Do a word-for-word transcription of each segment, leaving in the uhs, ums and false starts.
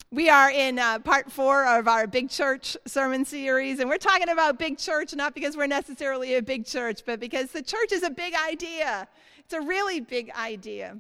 We are in uh, part four of our Big Church sermon series, and we're talking about big church not because we're necessarily a big church, but because the church is a big idea. It's a really big idea.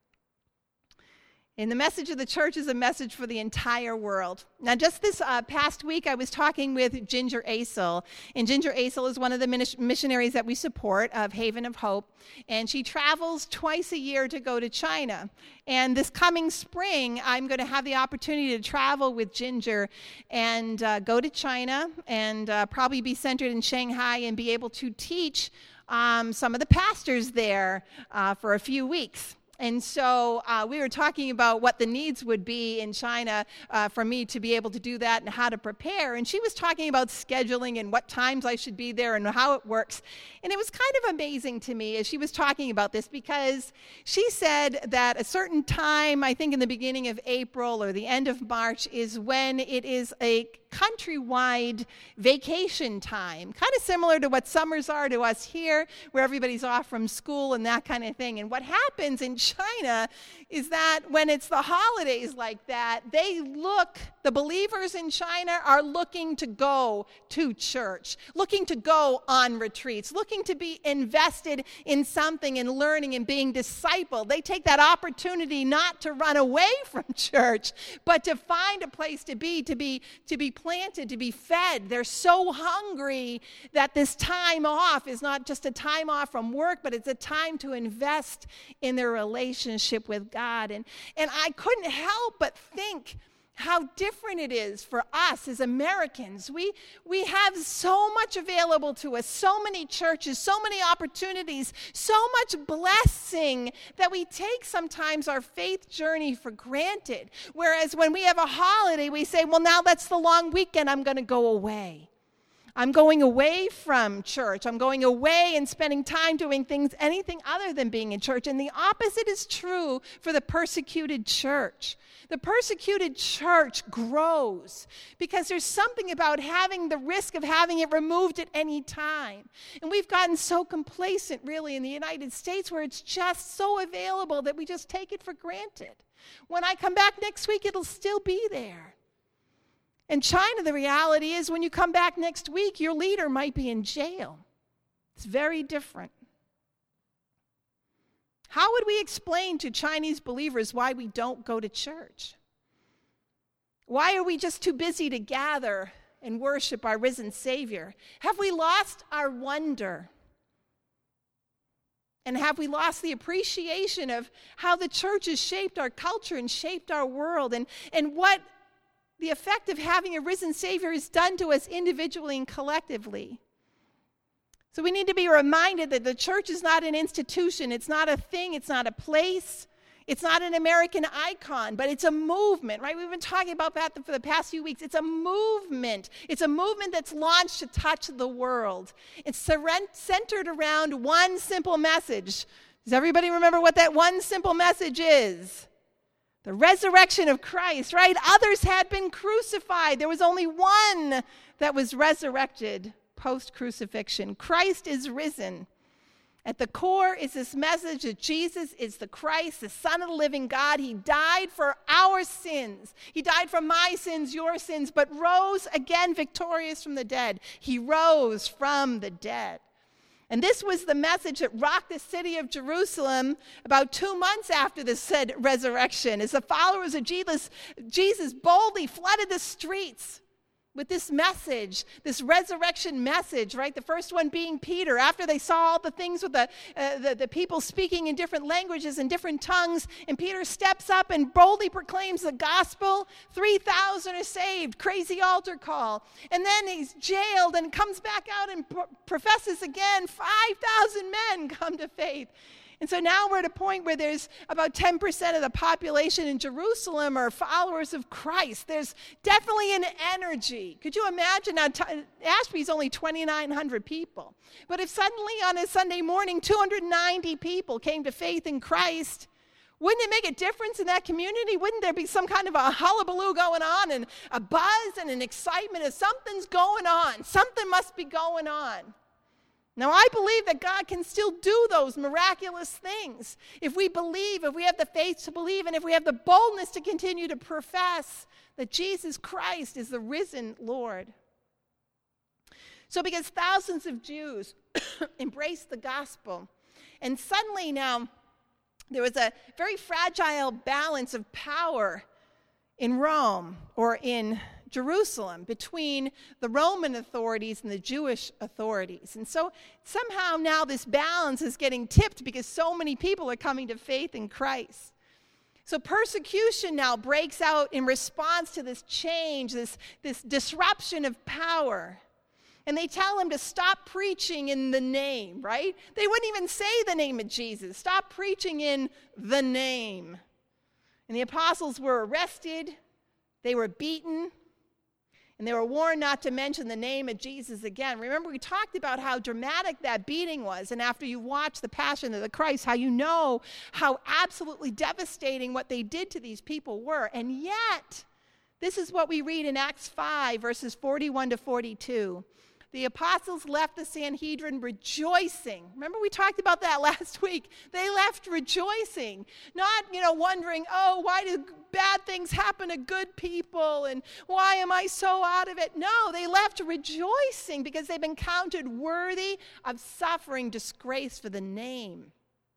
And the message of the church is a message for the entire world. Now, just this uh, past week, I was talking with Ginger Asel. And Ginger Asel is one of the missionaries that we support of Haven of Hope. And she travels twice a year to go to China. And this coming spring, I'm going to have the opportunity to travel with Ginger and uh, go to China and uh, probably be centered in Shanghai and be able to teach um, some of the pastors there uh, for a few weeks. And so uh, we were talking about what the needs would be in China uh, for me to be able to do that and how to prepare. And she was talking about scheduling and what times I should be there and how it works. And it was kind of amazing to me as she was talking about this, because she said that a certain time, I think in the beginning of April or the end of March, is when it is a countrywide vacation time, kind of similar to what summers are to us here, where everybody's off from school and that kind of thing. And what happens in China is that when it's the holidays like that, they look, the believers in China are looking to go to church, looking to go on retreats, looking to be invested in something and learning and being discipled. They take that opportunity not to run away from church, but to find a place to be, to be, to be planted, to be fed. They're so hungry that this time off is not just a time off from work, but it's a time to invest in their relationship with God. And, and I couldn't help but think how different it is for us as Americans. We, we have so much available to us, so many churches, so many opportunities, so much blessing that we take sometimes our faith journey for granted. Whereas when we have a holiday, we say, well, now that's the long weekend, I'm going to go away. I'm going away from church. I'm going away and spending time doing things, anything other than being in church. And the opposite is true for the persecuted church. The persecuted church grows because there's something about having the risk of having it removed at any time. And we've gotten so complacent, really, in the United States, where it's just so available that we just take it for granted. When I come back next week, it'll still be there. In China, the reality is when you come back next week, your leader might be in jail. It's very different. How would we explain to Chinese believers why we don't go to church? Why are we just too busy to gather and worship our risen Savior? Have we lost our wonder? And have we lost the appreciation of how the church has shaped our culture and shaped our world, and, and what the effect of having a risen Savior has done to us individually and collectively? So we need to be reminded that the church is not an institution. It's not a thing. It's not a place. It's not an American icon, but it's a movement, right? We've been talking about that for the past few weeks. It's a movement. It's a movement that's launched to touch the world. It's centered around one simple message. Does everybody remember what that one simple message is? The resurrection of Christ, right? Others had been crucified. There was only one that was resurrected post-crucifixion. Christ is risen. At the core is this message that Jesus is the Christ, the Son of the living God. He died for our sins. He died for my sins, your sins, but rose again victorious from the dead. He rose from the dead. And this was the message that rocked the city of Jerusalem about two months after the said resurrection, as the followers of Jesus, Jesus boldly flooded the streets with this message, this resurrection message, right? The first one being Peter. After they saw all the things with the, uh, the, the people speaking in different languages and different tongues, and Peter steps up and boldly proclaims the gospel. three thousand are saved, crazy altar call. And then he's jailed and comes back out and pro- professes again. five thousand men come to faith. And so now we're at a point where there's about ten percent of the population in Jerusalem are followers of Christ. There's definitely an energy. Could you imagine? Now, Ashby's only twenty-nine hundred people. But if suddenly on a Sunday morning, two hundred ninety people came to faith in Christ, wouldn't it make a difference in that community? Wouldn't there be some kind of a hullabaloo going on and a buzz and an excitement of something's going on? Something must be going on. Now, I believe that God can still do those miraculous things if we believe, if we have the faith to believe, and if we have the boldness to continue to profess that Jesus Christ is the risen Lord. So because thousands of Jews embraced the gospel, and suddenly now there was a very fragile balance of power in Rome or in Jerusalem between the Roman authorities and the Jewish authorities. And so somehow now this balance is getting tipped because so many people are coming to faith in Christ. So persecution now breaks out in response to this change, this, this disruption of power. And they tell him to stop preaching in the name, right? They wouldn't even say the name of Jesus. Stop preaching in the name. And the apostles were arrested. They were beaten. And they were warned not to mention the name of Jesus again. Remember, we talked about how dramatic that beating was. And after you watch the Passion of the Christ, how you know how absolutely devastating what they did to these people were. And yet, this is what we read in Acts five, verses forty-one to forty-two. The apostles left the Sanhedrin rejoicing. Remember, we talked about that last week. They left rejoicing, not, you know, wondering, oh, why do bad things happen to good people, and why am I so out of it? No, they left rejoicing because they've been counted worthy of suffering disgrace for the name.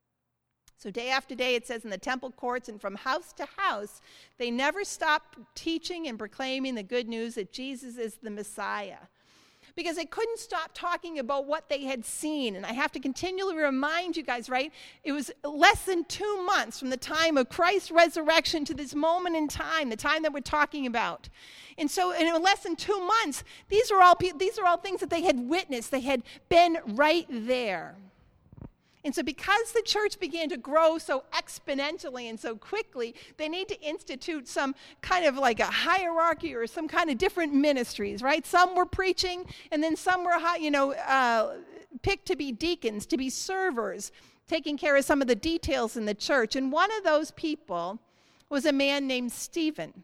So day after day, it says in the temple courts and from house to house, they never stopped teaching and proclaiming the good news that Jesus is the Messiah. Because they couldn't stop talking about what they had seen. And I have to continually remind you guys, right? It was less than two months from the time of Christ's resurrection to this moment in time, the time that we're talking about. And so in less than two months, these are all, these are all things that they had witnessed. They had been right there. And so because the church began to grow so exponentially and so quickly, they need to institute some kind of like a hierarchy or some kind of different ministries, right? Some were preaching, and then some were, you know, uh, picked to be deacons, to be servers, taking care of some of the details in the church. And one of those people was a man named Stephen.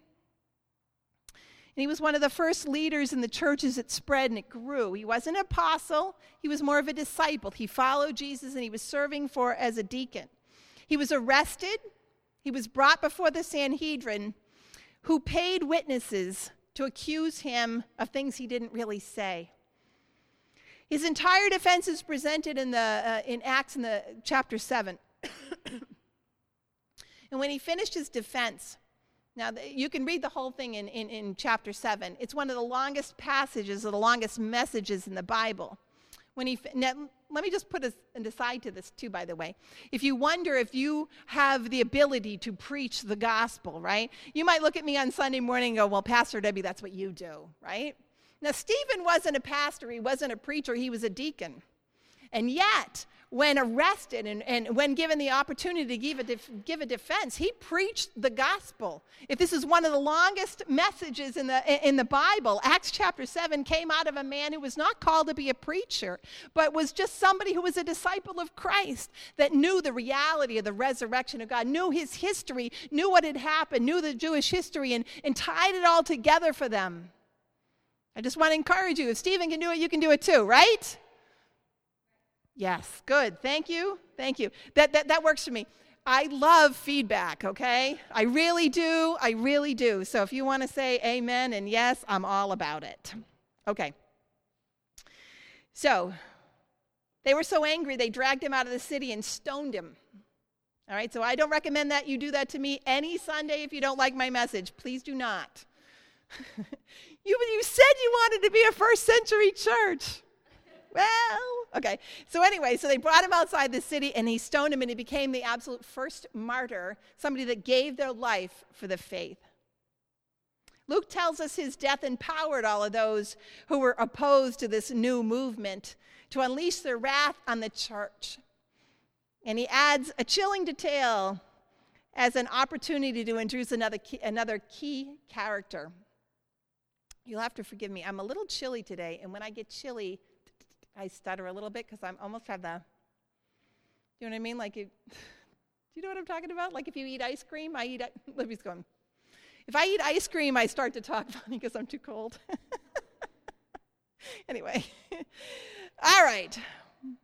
And he was one of the first leaders in the church as it spread and it grew. He wasn't an apostle. He was more of a disciple. He followed Jesus and he was serving for as a deacon. He was arrested. He was brought before the Sanhedrin, who paid witnesses to accuse him of things he didn't really say. His entire defense is presented in, the, uh, in Acts in the chapter seven. And when he finished his defense, now, you can read the whole thing in, in, in chapter seven. It's one of the longest passages or the longest messages in the Bible. When he, now, let me just put a, an aside to this, too, by the way. If you wonder if you have the ability to preach the gospel, right? You might look at me on Sunday morning and go, well, Pastor Debbie, that's what you do, right? Now, Stephen wasn't a pastor. He wasn't a preacher. He was a deacon. And yet, when arrested and, and when given the opportunity to give a, def, give a defense, he preached the gospel. If this is one of the longest messages in the, in the Bible, Acts chapter seven came out of a man who was not called to be a preacher, but was just somebody who was a disciple of Christ that knew the reality of the resurrection of God, knew his history, knew what had happened, knew the Jewish history, and, and tied it all together for them. I just want to encourage you, if Stephen can do it, you can do it too, right? Yes, good. Thank you. Thank you. That, that that works for me. I love feedback, okay? I really do. I really do. So if you want to say amen and yes, I'm all about it. Okay. So they were so angry, they dragged him out of the city and stoned him. All right, so I don't recommend that you do that to me any Sunday if you don't like my message. Please do not. you, you said you wanted to be a first century church. Well, okay. So anyway, so they brought him outside the city and he stoned him and he became the absolute first martyr, somebody that gave their life for the faith. Luke tells us his death empowered all of those who were opposed to this new movement to unleash their wrath on the church. And he adds a chilling detail as an opportunity to introduce another key, another key character. You'll have to forgive me. I'm a little chilly today, and when I get chilly, I stutter a little bit because I almost have the, you know what I mean? Like, you, do you know what I'm talking about? Like if you eat ice cream, I eat, Libby's going. If I eat ice cream, I start to talk funny because I'm too cold. Anyway, all right.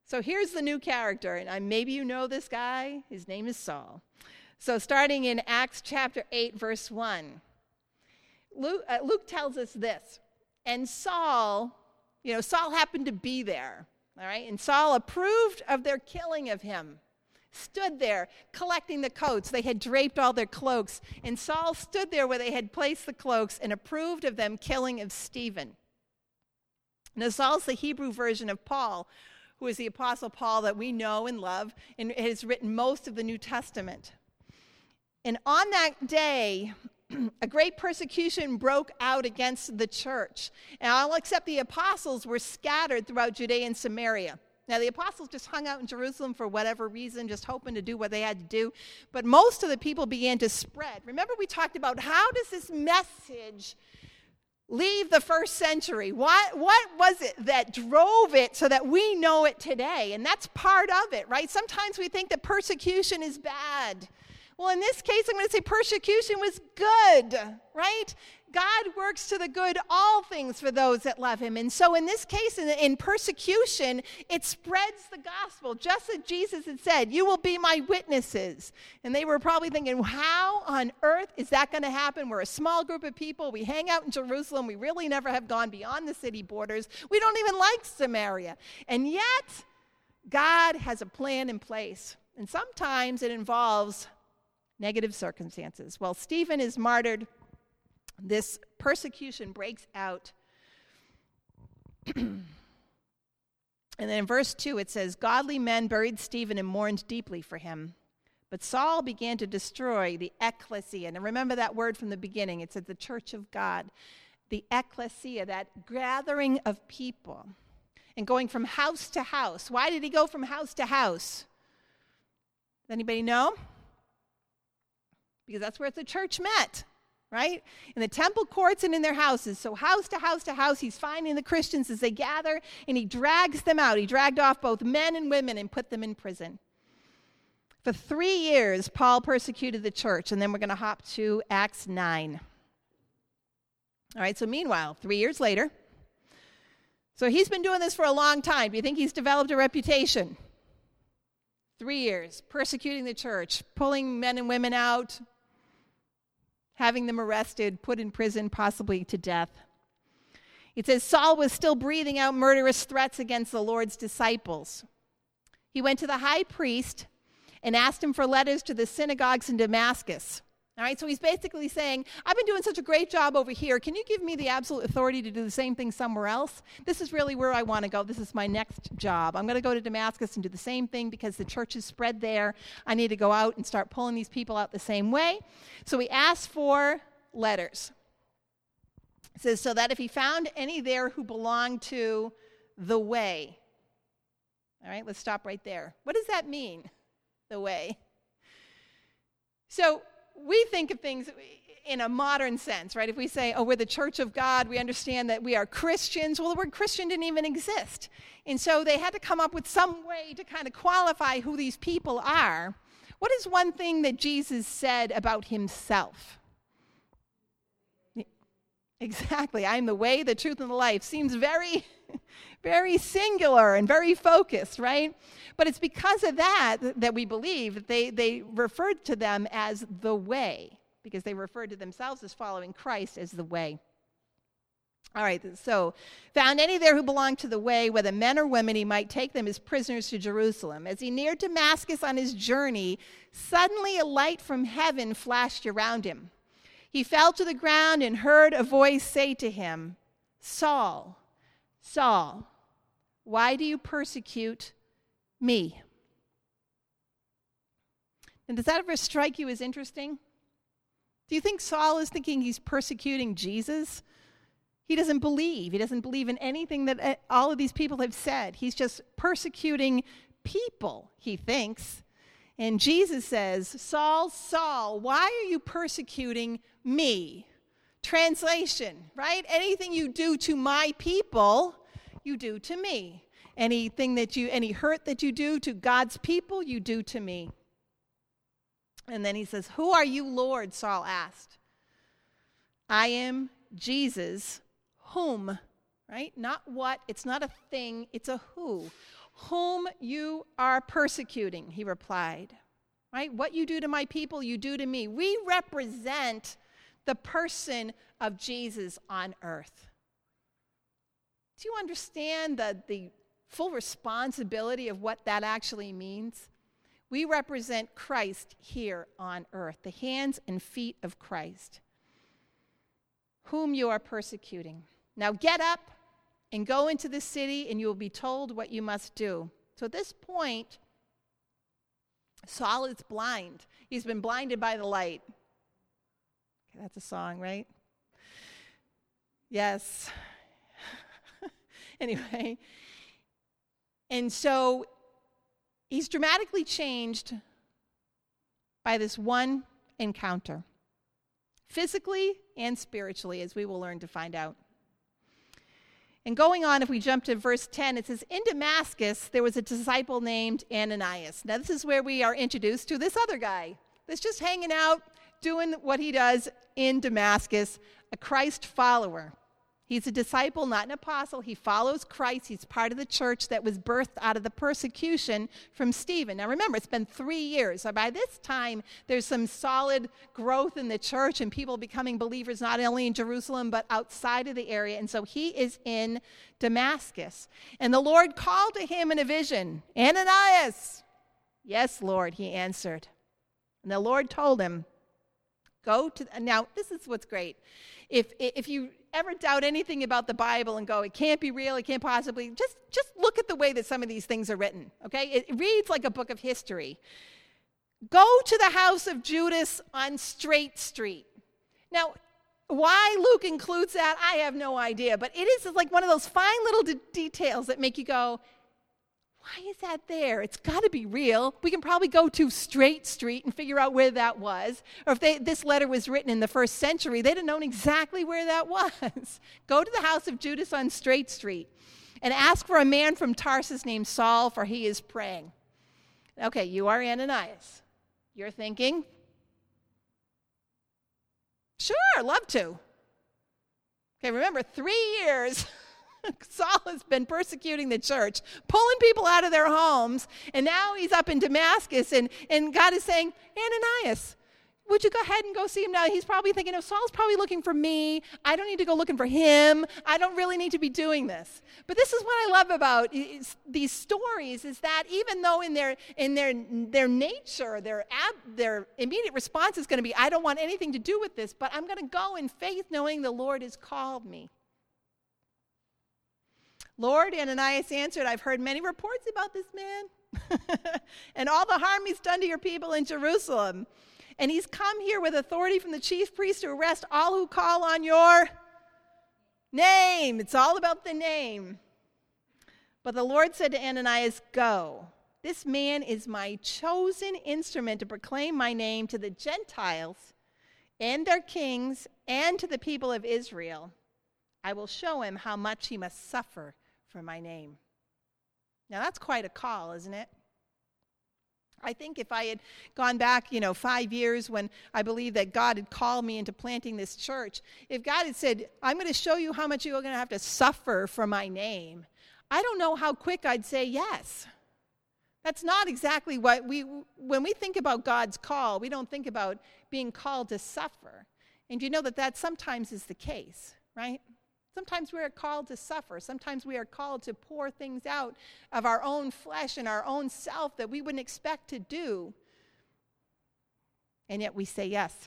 So here's the new character, and I, maybe you know this guy. His name is Saul. So starting in Acts chapter eight, verse one, Luke, uh, Luke tells us this. And Saul, you know, Saul happened to be there, all right? And Saul approved of their killing of him, stood there collecting the coats. They had draped all their cloaks. And Saul stood there where they had placed the cloaks and approved of them killing of Stephen. Now, Saul's the Hebrew version of Paul, who is the Apostle Paul that we know and love and has written most of the New Testament. And on that day, a great persecution broke out against the church. And all except the apostles were scattered throughout Judea and Samaria. Now, the apostles just hung out in Jerusalem for whatever reason, just hoping to do what they had to do. But most of the people began to spread. Remember, we talked about how does this message leave the first century? What, what was it that drove it so that we know it today? And that's part of it, right? Sometimes we think that persecution is bad. Well, in this case, I'm going to say persecution was good, right? God works to the good all things for those that love him. And so in this case, in, in persecution, it spreads the gospel. Just as Jesus had said, you will be my witnesses. And they were probably thinking, how on earth is that going to happen? We're a small group of people. We hang out in Jerusalem. We really never have gone beyond the city borders. We don't even like Samaria. And yet, God has a plan in place. And sometimes it involves negative circumstances. Well, Stephen is martyred. This persecution breaks out. And then in verse two, it says, godly men buried Stephen and mourned deeply for him. But Saul began to destroy the ecclesia. And remember that word from the beginning. It said the church of God. The ecclesia, that gathering of people. And going from house to house. Why did he go from house to house? Does anybody know? Because that's where the church met. Right? In the temple courts and in their houses. So house to house to house, he's finding the Christians as they gather, and he drags them out. He dragged off both men and women and put them in prison. For three years, Paul persecuted the church, and then we're going to hop to Acts nine. All right, so meanwhile, three years later, so he's been doing this for a long time. Do you think he's developed a reputation? Three years, persecuting the church, pulling men and women out, having them arrested, put in prison, possibly to death. It says Saul was still breathing out murderous threats against the Lord's disciples. He went to the high priest and asked him for letters to the synagogues in Damascus. All right, so he's basically saying, I've been doing such a great job over here. Can you give me the absolute authority to do the same thing somewhere else? This is really where I want to go. This is my next job. I'm going to go to Damascus and do the same thing because the church is spread there. I need to go out and start pulling these people out the same way. So he asked for letters. It says, so that if he found any there who belonged to the way. All right, let's stop right there. What does that mean, the way? So we think of things in a modern sense, right? If we say, oh, we're the church of God, we understand that we are Christians. Well, the word Christian didn't even exist. And so they had to come up with some way to kind of qualify who these people are. What is one thing that Jesus said about himself? Exactly. I am the way, the truth, and the life. Seems very, very singular and very focused, right? But it's because of that that we believe that they, they referred to them as the way, because they referred to themselves as following Christ as the way. All right, so found any there who belonged to the way, whether men or women, he might take them as prisoners to Jerusalem. As he neared Damascus on his journey, suddenly a light from heaven flashed around him. He fell to the ground and heard a voice say to him, Saul, Saul, why do you persecute me? And does that ever strike you as interesting? Do you think Saul is thinking he's persecuting Jesus? He doesn't believe. He doesn't believe in anything that all of these people have said. He's just persecuting people, he thinks. And Jesus says, Saul, Saul, why are you persecuting me? Translation, right? Anything you do to my people, you do to me. Anything that you, any hurt that you do to God's people, you do to me. And then he says, who are you, Lord? Saul asked. I am Jesus, whom, right? Not what, it's not a thing, it's a who. Whom you are persecuting, he replied. Right? What you do to my people, you do to me. We represent the person of Jesus on earth. Do you understand the, the full responsibility of what that actually means? We represent Christ here on earth, the hands and feet of Christ, whom you are persecuting. Now get up and go into the city, and you will be told what you must do. So at this point, Saul is blind. He's been blinded by the light. Okay, that's a song, right? Yes. Anyway, and so he's dramatically changed by this one encounter, physically and spiritually, as we will learn to find out. And going on, if we jump to verse ten, it says, in Damascus, there was a disciple named Ananias. Now, this is where we are introduced to this other guy that's just hanging out, doing what he does in Damascus, a Christ follower. He's a disciple, not an apostle. He follows Christ. He's part of the church that was birthed out of the persecution from Stephen. Now remember, it's been three years. So by this time, there's some solid growth in the church and people becoming believers not only in Jerusalem, but outside of the area. And so he is in Damascus. And the Lord called to him in a vision, Ananias. Yes, Lord, he answered. And the Lord told him, go to, now this is what's great. If if you ever doubt anything about the Bible and go, it can't be real, it can't possibly, just, just look at the way that some of these things are written, okay? It reads like a book of history. Go to the house of Judas on Straight Street. Now, why Luke includes that, I have no idea, but it is like one of those fine little de- details that make you go, why is that there? It's got to be real. We can probably go to Straight Street and figure out where that was. Or if they, this letter was written in the first century, they'd have known exactly where that was. Go to the house of Judas on Straight Street and ask for a man from Tarsus named Saul, for he is praying. Okay, you are Ananias. You're thinking, sure, love to. Okay, remember, three years... Saul has been persecuting the church, pulling people out of their homes, and now he's up in Damascus, and, and God is saying, Ananias, would you go ahead and go see him now? He's probably thinking, oh, Saul's probably looking for me. I don't need to go looking for him. I don't really need to be doing this. But this is what I love about these stories, is that even though in their in their their nature, their ab, their immediate response is going to be, I don't want anything to do with this, but I'm going to go in faith knowing the Lord has called me. Lord, Ananias answered, I've heard many reports about this man and all the harm he's done to your people in Jerusalem. And he's come here with authority from the chief priest to arrest all who call on your name. It's all about the name. But the Lord said to Ananias, go. This man is my chosen instrument to proclaim my name to the Gentiles and their kings and to the people of Israel. I will show him how much he must suffer for my name. Now that's quite a call, isn't it? I think if I had gone back, you know, five years when I believe that God had called me into planting this church, if God had said, I'm going to show you how much you're going to have to suffer for my name, I don't know how quick I'd say yes. That's not exactly what we, when we think about God's call, we don't think about being called to suffer. And you know that that sometimes is the case, right? Sometimes we are called to suffer. Sometimes we are called to pour things out of our own flesh and our own self that we wouldn't expect to do. And yet we say yes.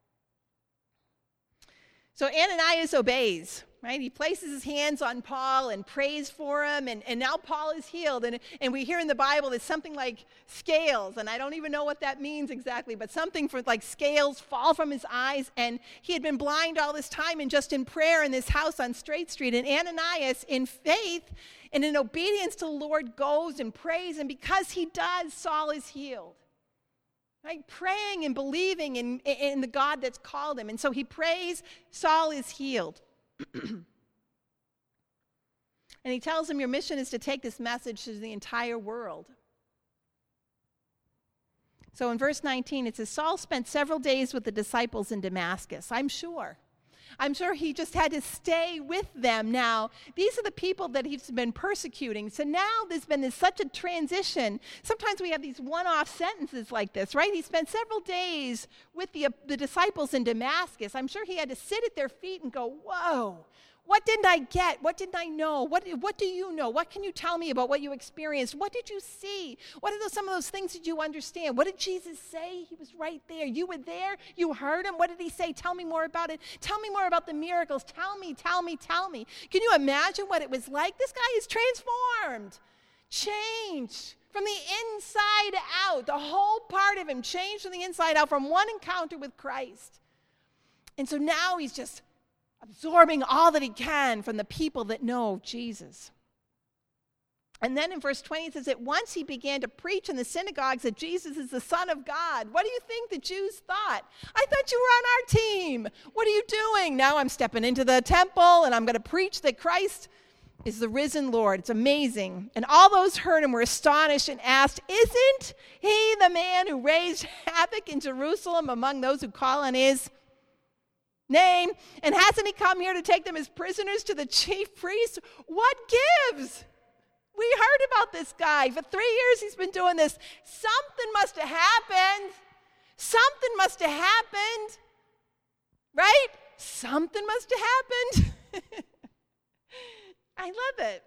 So Ananias obeys, right? He places his hands on Paul and prays for him, and, and now Paul is healed. And, and we hear in the Bible that something like scales, and I don't even know what that means exactly, but something for like scales fall from his eyes, and he had been blind all this time and just in prayer in this house on Straight Street. And Ananias, in faith and in obedience to the Lord, goes and prays, and because he does, Saul is healed. Right? Praying and believing in, in the God that's called him. And so he prays, Saul is healed. And he tells him, your mission is to take this message to the entire world. So in verse nineteen, it says, Saul spent several days with the disciples in Damascus. I'm sure. I'm sure he just had to stay with them now. These are the people that he's been persecuting. So now there's been this, such a transition. Sometimes we have these one-off sentences like this, right? He spent several days with the, uh, the disciples in Damascus. I'm sure he had to sit at their feet and go, whoa, what didn't I get? What didn't I know? What, what do you know? What can you tell me about what you experienced? What did you see? What are those, some of those things that you understand? What did Jesus say? He was right there. You were there. You heard him. What did he say? Tell me more about it. Tell me more about the miracles. Tell me, tell me, tell me. Can you imagine what it was like? This guy is transformed, changed from the inside out. The whole part of him changed from the inside out from one encounter with Christ. And so now he's just absorbing all that he can from the people that know Jesus. And then in verse twenty it says that once he began to preach in the synagogues that Jesus is the Son of God. What do you think the Jews thought? I thought you were on our team. What are you doing? Now I'm stepping into the temple and I'm going to preach that Christ is the risen Lord. It's amazing. And all those who heard him were astonished and asked, isn't he the man who raised havoc in Jerusalem among those who call on his name? And hasn't he come here to take them as prisoners to the chief priests? What gives? We heard about this guy. For three years he's been doing this. Something must have happened. Something must have happened. Right? Something must have happened. I love it.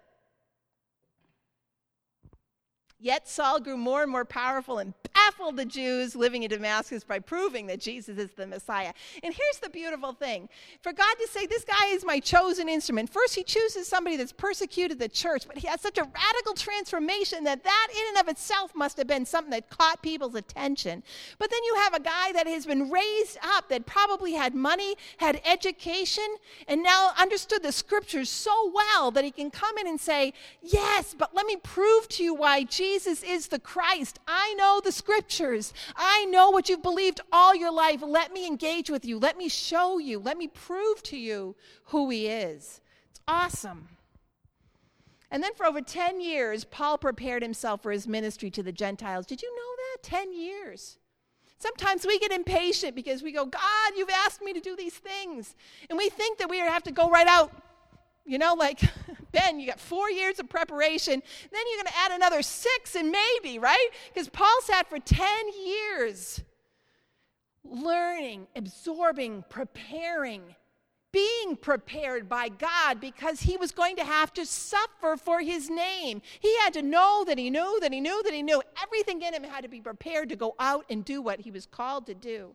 Yet Saul grew more and more powerful and baffled the Jews living in Damascus by proving that Jesus is the Messiah. And here's the beautiful thing. For God to say, this guy is my chosen instrument. First, he chooses somebody that's persecuted the church, but he has such a radical transformation that that in and of itself must have been something that caught people's attention. But then you have a guy that has been raised up, that probably had money, had education, and now understood the scriptures so well that he can come in and say, yes, but let me prove to you why Jesus Jesus is the Christ. I know the scriptures. I know what you've believed all your life. Let me engage with you. Let me show you. Let me prove to you who he is. It's awesome. And then for over ten years, Paul prepared himself for his ministry to the Gentiles. Did you know that? ten years. Sometimes we get impatient because we go, God, you've asked me to do these things. And we think that we have to go right out. You know, like, Ben, you got four years of preparation. Then you're going to add another six and maybe, right? Because Paul sat for ten years learning, absorbing, preparing, being prepared by God because he was going to have to suffer for his name. He had to know that he knew, that he knew, that he knew. Everything in him had to be prepared to go out and do what he was called to do.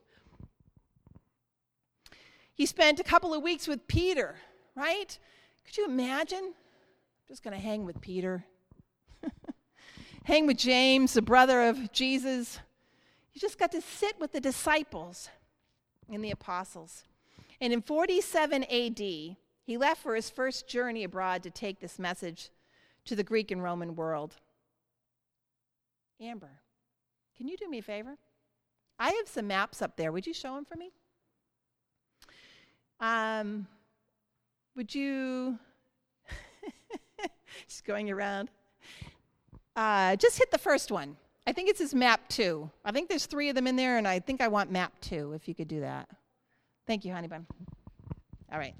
He spent a couple of weeks with Peter, right? Could you imagine? I'm just going to hang with Peter. Hang with James, the brother of Jesus. You just got to sit with the disciples and the apostles. And in forty-seven A D, he left for his first journey abroad to take this message to the Greek and Roman world. Amber, can you do me a favor? I have some maps up there. Would you show them for me? Um... Would you, just going around, uh, just hit the first one. I think it's his map two. I think there's three of them in there, and I think I want map two, if you could do that. Thank you, honey bun. All right.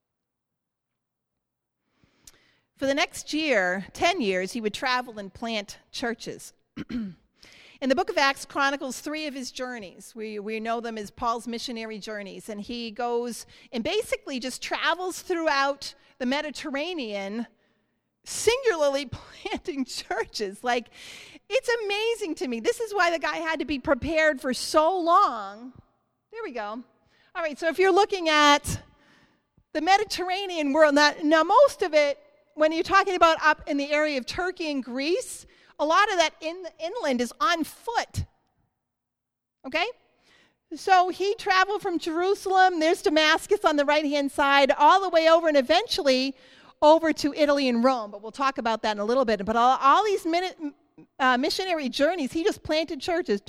For the next year, ten years, he would travel and plant churches. And the book of Acts chronicles three of his journeys. We, we know them as Paul's missionary journeys. And he goes and basically just travels throughout the Mediterranean, singularly planting churches. Like, it's amazing to me. This is why the guy had to be prepared for so long. There we go. All right, so if you're looking at the Mediterranean world, now, now most of it, when you're talking about up in the area of Turkey and Greece, a lot of that in the inland is on foot, okay? So he traveled from Jerusalem, there's Damascus on the right-hand side, all the way over and eventually over to Italy and Rome, but we'll talk about that in a little bit. But all, all these minute, uh, missionary journeys, he just planted churches.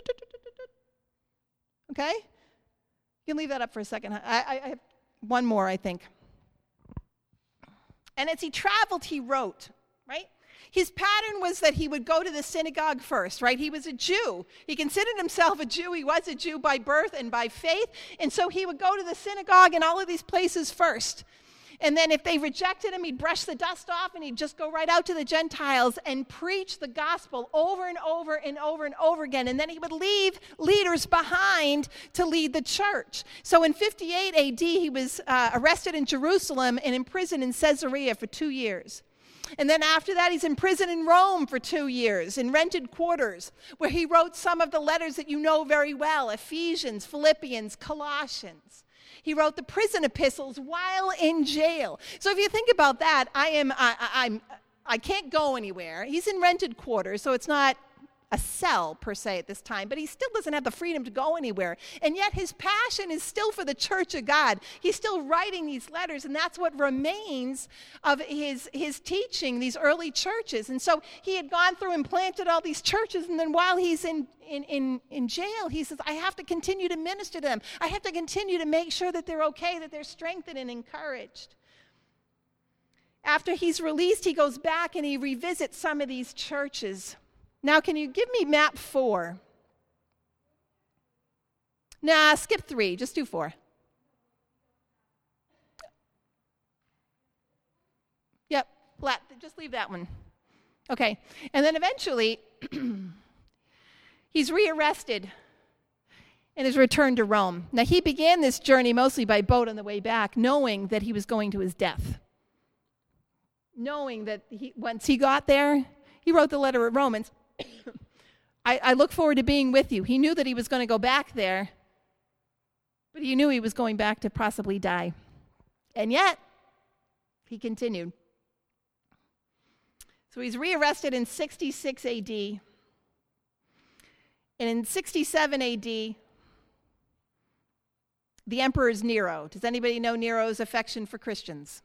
Okay? You can leave that up for a second. I, I, I have one more, I think. And as he traveled, he wrote, right? His pattern was that he would go to the synagogue first, right? He was a Jew. He considered himself a Jew. He was a Jew by birth and by faith. And so he would go to the synagogue and all of these places first. And then if they rejected him, he'd brush the dust off and he'd just go right out to the Gentiles and preach the gospel over and over and over and over again. And then he would leave leaders behind to lead the church. So in fifty-eight A D, he was uh, arrested in Jerusalem and imprisoned in Caesarea for two years. And then after that, he's in prison in Rome for two years in rented quarters, where he wrote some of the letters that you know very well, Ephesians, Philippians, Colossians. He wrote the prison epistles while in jail. So if you think about that, I am I, I, I'm I can't go anywhere. He's in rented quarters, so it's not a cell per se at this time, but he still doesn't have the freedom to go anywhere. And yet his passion is still for the church of God. He's still writing these letters, and that's what remains of his, his teaching, these early churches. And so he had gone through and planted all these churches, and then while he's in, in, in, in jail, he says, I have to continue to minister to them. I have to continue to make sure that they're okay, that they're strengthened and encouraged. After he's released, he goes back and he revisits some of these churches. Now, can you give me map four? Nah, skip three. Just do four. Yep, flat. Just leave that one. Okay. And then eventually, he's rearrested and is returned to Rome. Now, he began this journey mostly by boat on the way back, knowing that he was going to his death. Knowing that he, once he got there, he wrote the letter of Romans. I, I look forward to being with you. He knew that he was going to go back there, but he knew he was going back to possibly die. And yet, he continued. So he's rearrested in sixty-six A D. And in sixty-seven A D, the emperor is Nero. Does anybody know Nero's affection for Christians?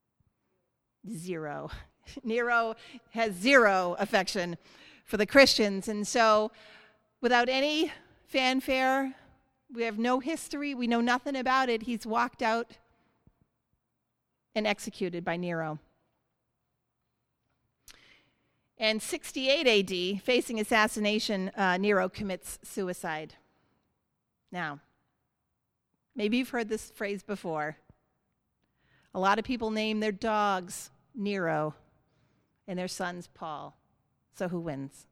Zero. Nero has zero affection for the Christians. And so without any fanfare, we have no history, we know nothing about it, he's walked out and executed by Nero. And sixty-eight A D, facing assassination, uh, Nero commits suicide. Now, maybe you've heard this phrase before. A lot of people name their dogs Nero and their sons Paul. So who wins?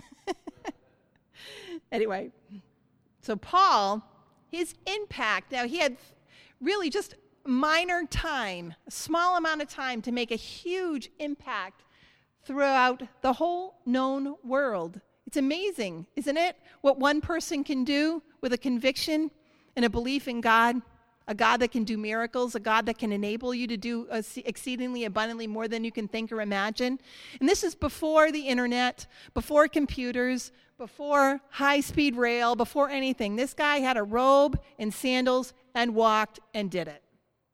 Anyway, so Paul, his impact, now he had really just minor time, a small amount of time to make a huge impact throughout the whole known world. It's amazing, isn't it? What one person can do with a conviction and a belief in God. A God that can do miracles, a God that can enable you to do exceedingly abundantly more than you can think or imagine. And this is before the internet, before computers, before high-speed rail, before anything. This guy had a robe and sandals and walked and did it.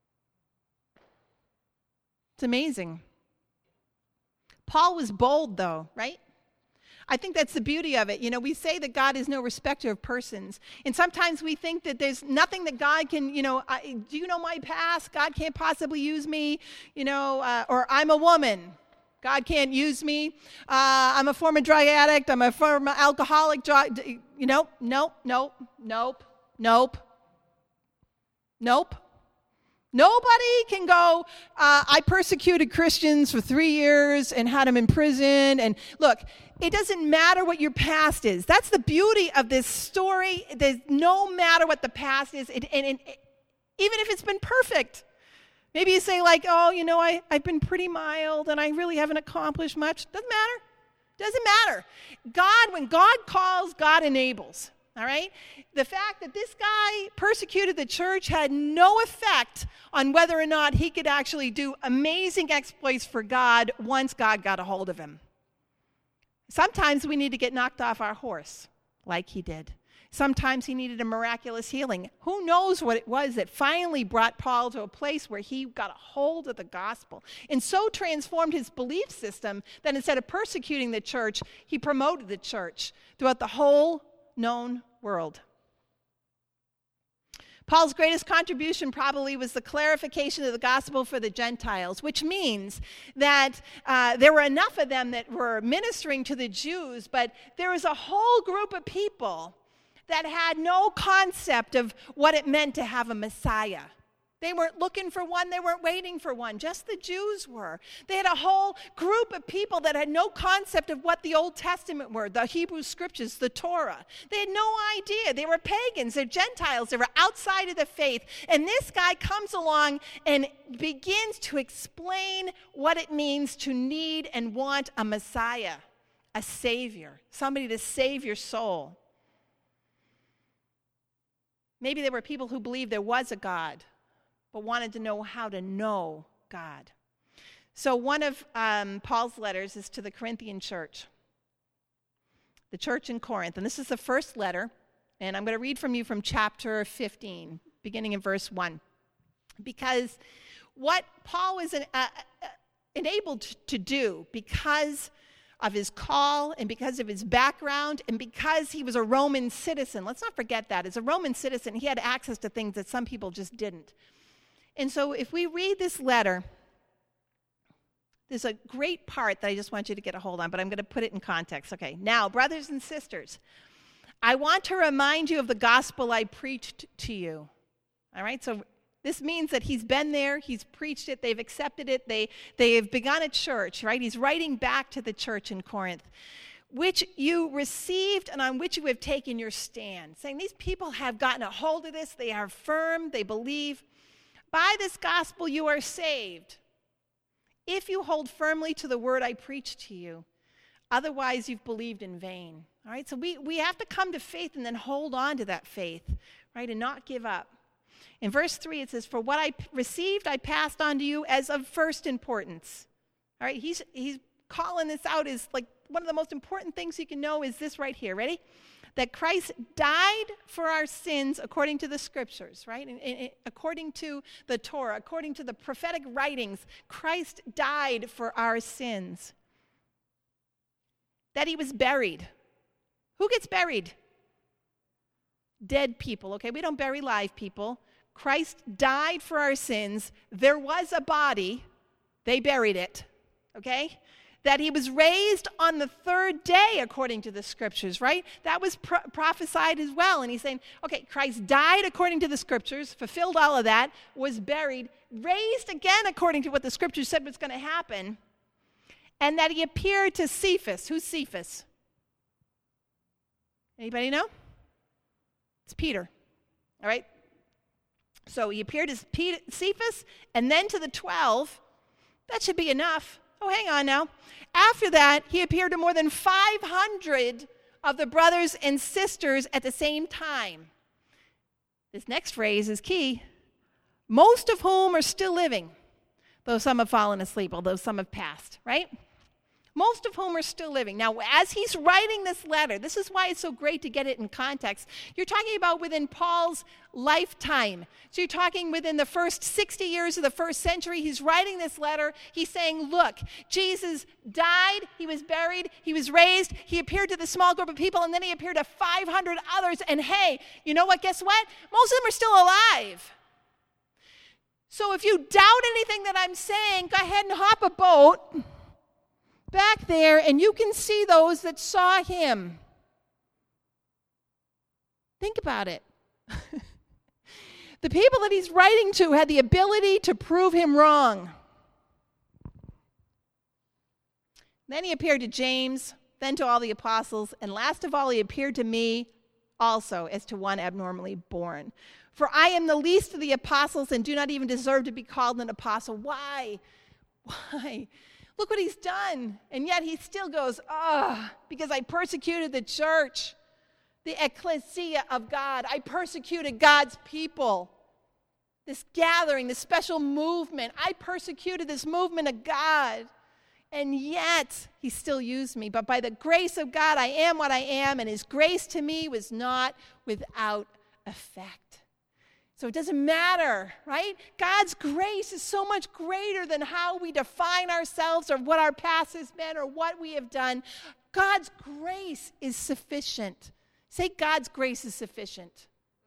It's amazing. Paul was bold, though, right? I think that's the beauty of it. You know, we say that God is no respecter of persons. And sometimes we think that there's nothing that God can, you know, I, do you know my past? God can't possibly use me, you know, uh, or I'm a woman. God can't use me. Uh, I'm a former drug addict. I'm a former alcoholic. Drug, you know, nope, nope, nope, nope, nope. Nobody can go, uh, I persecuted Christians for three years and had them in prison. And look, it doesn't matter what your past is. That's the beauty of this story. There's no matter what the past is, it, and, and it, even if it's been perfect. Maybe you say like, oh, you know, I, I've been pretty mild and I really haven't accomplished much. Doesn't matter. Doesn't matter. God, when God calls, God enables. All right? The fact that this guy persecuted the church had no effect on whether or not he could actually do amazing exploits for God once God got a hold of him. Sometimes we need to get knocked off our horse, like he did. Sometimes he needed a miraculous healing. Who knows what it was that finally brought Paul to a place where he got a hold of the gospel and so transformed his belief system that instead of persecuting the church, he promoted the church throughout the whole known world. Paul's greatest contribution probably was the clarification of the gospel for the Gentiles, which means that uh, there were enough of them that were ministering to the Jews, but there was a whole group of people that had no concept of what it meant to have a Messiah. They weren't looking for one. They weren't waiting for one. Just the Jews were. They had a whole group of people that had no concept of what the Old Testament were, the Hebrew Scriptures, the Torah. They had no idea. They were pagans. They're Gentiles. They were outside of the faith. And this guy comes along and begins to explain what it means to need and want a Messiah, a Savior, somebody to save your soul. Maybe there were people who believed there was a God, but wanted to know how to know God. So one of um, Paul's letters is to the Corinthian church, the church in Corinth. And this is the first letter, and I'm going to read from you from chapter fifteen, beginning in verse one. Because what Paul was uh, uh, enabled to do because of his call and because of his background and because he was a Roman citizen, let's not forget that. As a Roman citizen, he had access to things that some people just didn't. And so if we read this letter, there's a great part that I just want you to get a hold on, but I'm going to put it in context. Okay, now, brothers and sisters, I want to remind you of the gospel I preached to you. All right, so this means that he's been there, he's preached it, they've accepted it, they, they have begun a church, right? He's writing back to the church in Corinth, which you received and on which you have taken your stand, saying these people have gotten a hold of this, they are firm, they believe. By this gospel you are saved, if you hold firmly to the word I preached to you. Otherwise, you've believed in vain. All right, so we, we have to come to faith and then hold on to that faith, right, and not give up. In verse three, it says, for what I received, I passed on to you as of first importance. All right, he's, he's calling this out as like one of the most important things you can know is this right here. Ready? That Christ died for our sins according to the scriptures, right? And, and, according to the Torah, according to the prophetic writings, Christ died for our sins. That he was buried. Who gets buried? Dead people, okay? We don't bury live people. Christ died for our sins. There was a body. They buried it, okay? That he was raised on the third day according to the scriptures, right? That was pro- prophesied as well. And he's saying, okay, Christ died according to the scriptures, fulfilled all of that, was buried, raised again according to what the scriptures said was going to happen, and that he appeared to Cephas. Who's Cephas? Anybody know? It's Peter, all right? So he appeared as Peter, Cephas, and then to the twelve. That should be enough. Oh, hang on now. After that, he appeared to more than five hundred of the brothers and sisters at the same time. This next phrase is key. Most of whom are still living, though some have fallen asleep, although some have passed, right? Most of whom are still living. Now, as he's writing this letter, this is why it's so great to get it in context. You're talking about within Paul's lifetime. So you're talking within the first sixty years of the first century. He's writing this letter. He's saying, look, Jesus died, he was buried, he was raised, he appeared to the small group of people, and then he appeared to five hundred others. And hey, you know what? Guess what? Most of them are still alive. So if you doubt anything that I'm saying, go ahead and hop a boat back there, and you can see those that saw him. Think about it. The people that he's writing to had the ability to prove him wrong. Then he appeared to James, then to all the apostles, and last of all he appeared to me also as to one abnormally born. For I am the least of the apostles and do not even deserve to be called an apostle. Why? Why? Look what he's done. And yet he still goes, ah, oh, because I persecuted the church, the ecclesia of God. I persecuted God's people. This gathering, this special movement. I persecuted this movement of God. And yet he still used me. But by the grace of God, I am what I am. And his grace to me was not without effect. So it doesn't matter, right? God's grace is so much greater than how we define ourselves or what our past has been or what we have done. God's grace is sufficient. Say, God's grace is sufficient.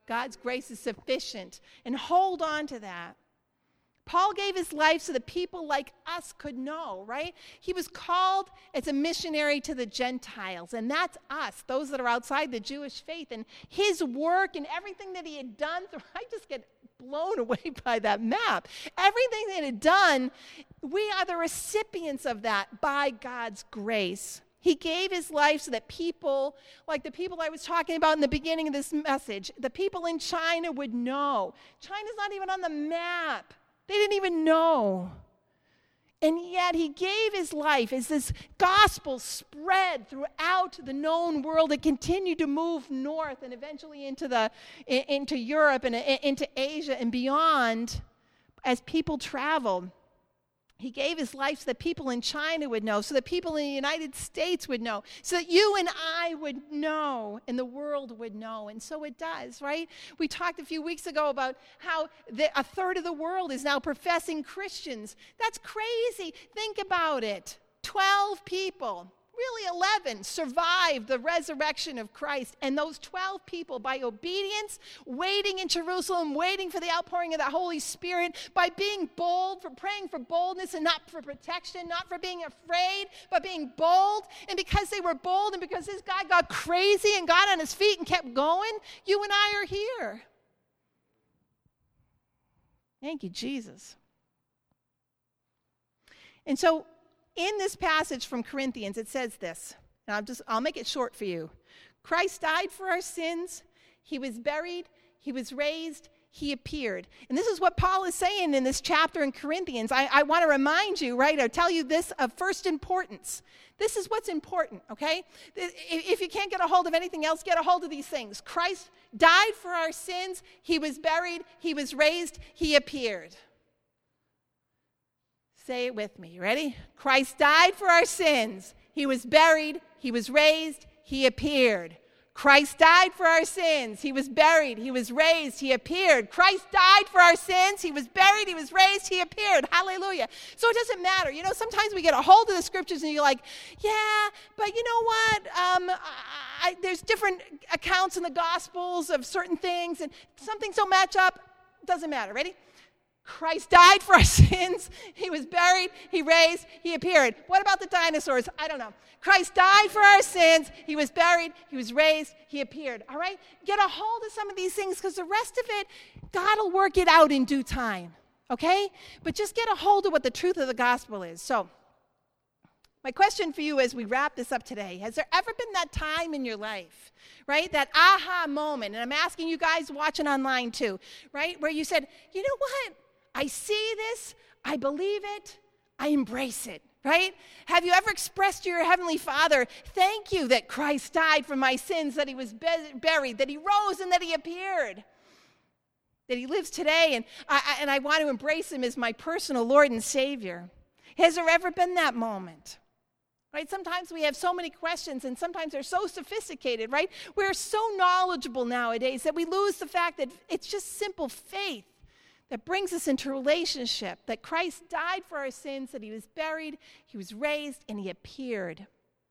God's grace is sufficient. And hold on to that. Paul gave his life so that people like us could know, right? He was called as a missionary to the Gentiles, and that's us, those that are outside the Jewish faith. And his work and everything that he had done, I just get blown away by that map. Everything that he had done, we are the recipients of that by God's grace. He gave his life so that people, like the people I was talking about in the beginning of this message, the people in China would know. China's not even on the map. They didn't even know. And yet he gave his life as this gospel spread throughout the known world. It continued to move north and eventually into the into Europe and into Asia and beyond as people traveled. He gave his life so that people in China would know, so that people in the United States would know, so that you and I would know, and the world would know. And so it does, right? We talked a few weeks ago about how the, a third of the world is now professing Christians. That's crazy. Think about it. Twelve people, really eleven, survived the resurrection of Christ. And those twelve people, by obedience, waiting in Jerusalem, waiting for the outpouring of the Holy Spirit, by being bold, for praying for boldness and not for protection, not for being afraid, but being bold. And because they were bold and because this guy got crazy and got on his feet and kept going, you and I are here. Thank you, Jesus. And so, in this passage from Corinthians, it says this, and I'll just, I'll make it short for you. Christ died for our sins. He was buried. He was raised. He appeared. And this is what Paul is saying in this chapter in Corinthians. I, I want to remind you, right, or tell you this of first importance. This is what's important, okay? If you can't get a hold of anything else, get a hold of these things. Christ died for our sins. He was buried. He was raised. He appeared. Say it with me. Ready? Christ died for our sins. He was buried. He was raised. He appeared. Christ died for our sins. He was buried. He was raised. He appeared. Christ died for our sins. He was buried. He was raised. He appeared. Hallelujah. So it doesn't matter. You know, sometimes we get a hold of the scriptures and you're like, yeah, but you know what? Um, I, I, there's different accounts in the Gospels of certain things, and some things don't match up. Doesn't matter. Ready? Christ died for our sins. He was buried. He raised. He appeared. What about the dinosaurs? I don't know. Christ died for our sins. He was buried. He was raised. He appeared. All right? Get a hold of some of these things because the rest of it, God will work it out in due time. Okay? But just get a hold of what the truth of the gospel is. So, my question for you as we wrap this up today, has there ever been that time in your life, right, that aha moment, and I'm asking you guys watching online too, right, where you said, you know what? I see this, I believe it, I embrace it, right? Have you ever expressed to your Heavenly Father, thank you that Christ died for my sins, that he was be- buried, that he rose and that he appeared, that he lives today, and I, I, and I want to embrace him as my personal Lord and Savior? Has there ever been that moment? Right? Sometimes we have so many questions, and sometimes they're so sophisticated, right? We're so knowledgeable nowadays that we lose the fact that it's just simple faith that brings us into relationship, that Christ died for our sins, that he was buried, he was raised, and he appeared.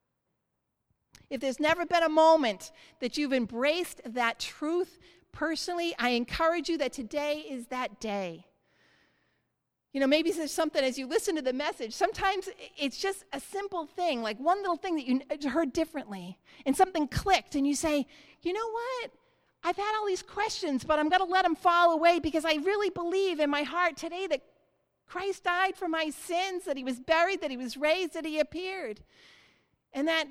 If there's never been a moment that you've embraced that truth personally, I encourage you that today is that day. You know, maybe there's something as you listen to the message, sometimes it's just a simple thing, like one little thing that you heard differently, and something clicked, and you say, you know what? I've had all these questions, but I'm going to let them fall away because I really believe in my heart today that Christ died for my sins, that he was buried, that he was raised, that he appeared, and that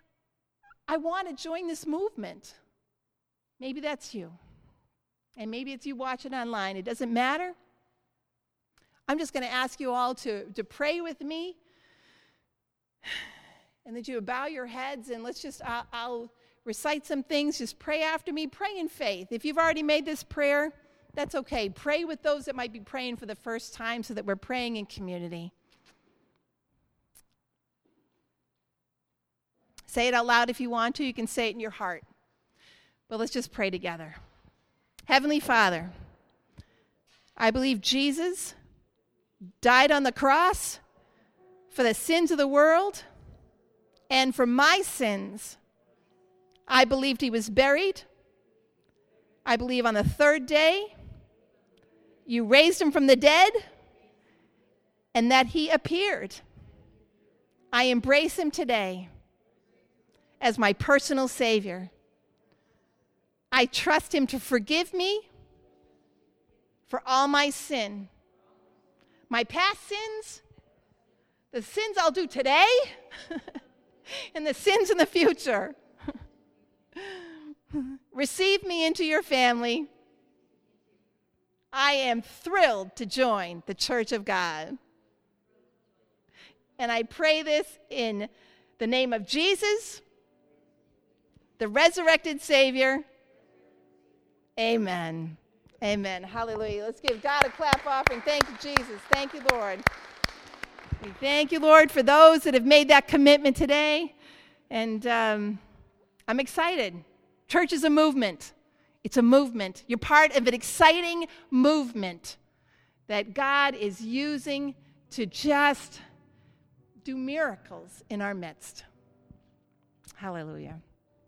I want to join this movement. Maybe that's you, and maybe it's you watching online. It doesn't matter. I'm just going to ask you all to, to pray with me, and that you would bow your heads, and let's just, I'll, I'll recite some things. Just pray after me. Pray in faith. If you've already made this prayer, that's okay. Pray with those that might be praying for the first time so that we're praying in community. Say it out loud if you want to. You can say it in your heart. But let's just pray together. Heavenly Father, I believe Jesus died on the cross for the sins of the world and for my sins. I believed he was buried, I believe on the third day you raised him from the dead and that he appeared. I embrace him today as my personal Savior. I trust him to forgive me for all my sin, my past sins, the sins I'll do today, and the sins in the future. Receive me into your family. I am thrilled to join the Church of God. And I pray this in the name of Jesus, the resurrected Savior. Amen. Amen. Hallelujah. Let's give God a clap offering. Thank you, Jesus. Thank you, Lord. We thank you, Lord, for those that have made that commitment today. And um, I'm excited. Church is a movement. It's a movement. You're part of an exciting movement that God is using to just do miracles in our midst. Hallelujah.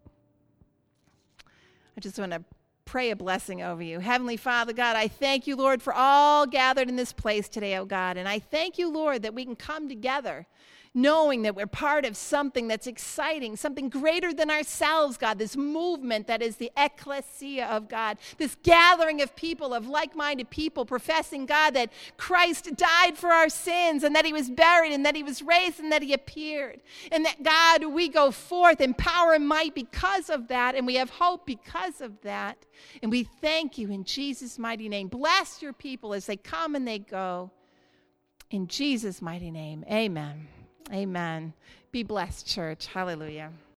I just want to pray a blessing over you. Heavenly Father, God, I thank you, Lord, for all gathered in this place today, oh God. And I thank you, Lord, that we can come together knowing that we're part of something that's exciting, something greater than ourselves, God, this movement that is the ecclesia of God, this gathering of people, of like-minded people, professing, God, that Christ died for our sins and that he was buried and that he was raised and that he appeared. And that, God, we go forth in power and might because of that, and we have hope because of that. And we thank you in Jesus' mighty name. Bless your people as they come and they go. In Jesus' mighty name, amen. Amen. Be blessed, church. Hallelujah.